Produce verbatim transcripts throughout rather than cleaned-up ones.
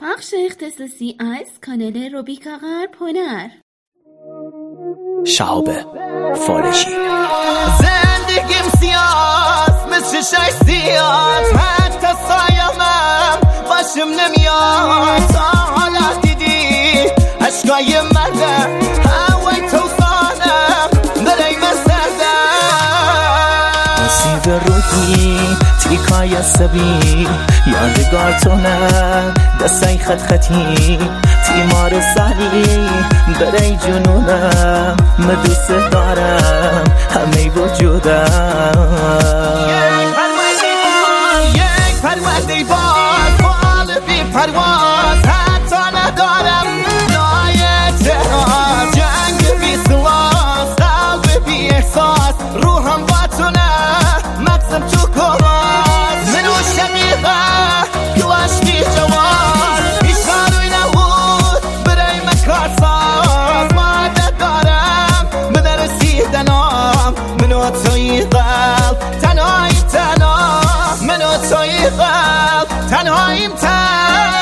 بخش اختصاصی از کانال روبیکا غرب هنر. شهاب فارشی. زندگیم سیاست مثل شش سیاست، حتی سایمم باشم نمیاد. تا حالا دیدی عشقای منه، هوای توفانم برای من سردم. نصیب روحی تیکای عصبی، یادگار تو نه دستای خط خطی، تیمار سری برای جنونم، من دوست دارم همه وجودم. یک پرونده باز، یک پرونده باز، بال بی پرواز، حتی ندارم نای اعتراض. جنگ بی سلاح، قلب بی احساس، روحم با تو نه مغزم تو کواز. منو شقیقه تو عشقی جواز، هیچ کاروی نبود برای من کارساز. مادت دارم به رسیدنام، منو توی قلب تنهاییم تنها، منو توی قلب تنهاییم تنها.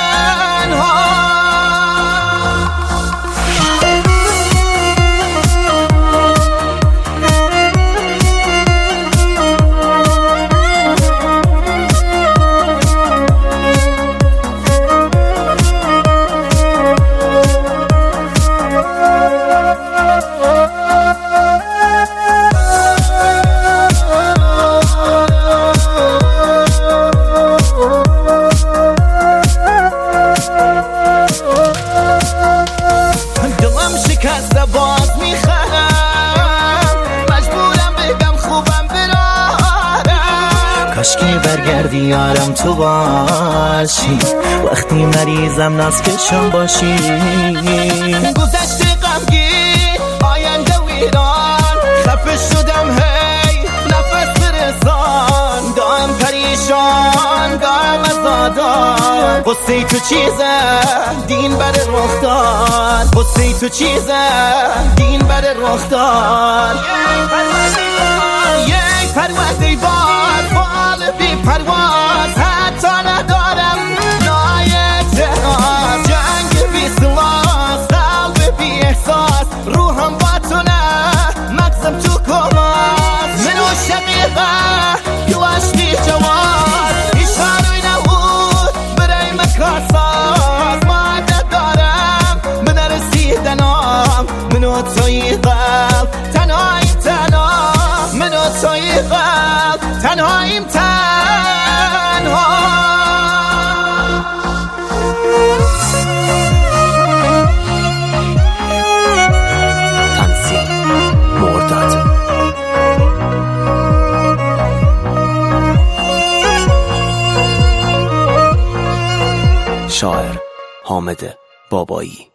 باز میخرم، مجبورم بگم خوبم برارم. کاش که برگردی یارم تو باشی، وقتی مریضم نازکشم باشی. گذشته غمگین، آینده ویران، خفه شدم هی نفس برسان. دارم پریشان، دارم ازادان، قصه تو چیزه دین بر رخ داد، قصه تو چیزه دین بر رخ داد. یک پرونده باز، بال بی پرواز، حتی ندارم نای اعتراض. جنگ بی سلاح، قلب بی احساس، روحم با تو نه مغزم تو کواز. منو شقیقه تو عشقی جواز، هیچ کاروی نبود برای من کارساز. مادت دارم به نرسیدنام، منو توی قلب تنهاییم تنها، منو توی قلب تنهاییم تنها. تنظیم مرداد. شاعر حامد بابایی.